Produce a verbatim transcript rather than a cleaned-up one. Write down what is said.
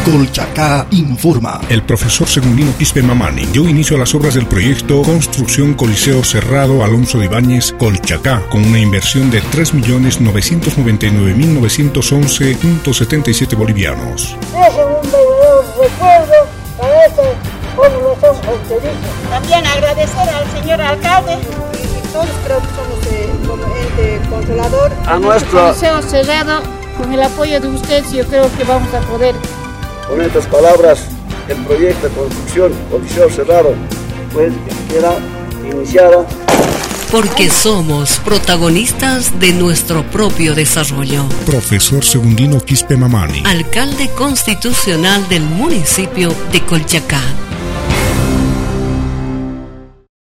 Colchacá informa. El profesor Segundino Quispe Mamani dio inicio a las obras del proyecto Construcción Coliseo Cerrado Alonso de Ibáñez, Colchacá, con una inversión de tres millones novecientos noventa y nueve mil novecientos once punto setenta y siete bolivianos. Es un verdadero recuerdo para esta población fronteriza. También agradecer al señor alcalde y todos creo que somos eh, como ente controlador. A nuestro Coliseo cerrado, con el apoyo de ustedes, yo creo que vamos a poder. Con estas palabras, el proyecto de construcción Coliseo Cerrado, pues queda iniciada. Porque somos protagonistas de nuestro propio desarrollo. Profesor Segundino Quispe Mamani, alcalde constitucional del municipio de Colchacá.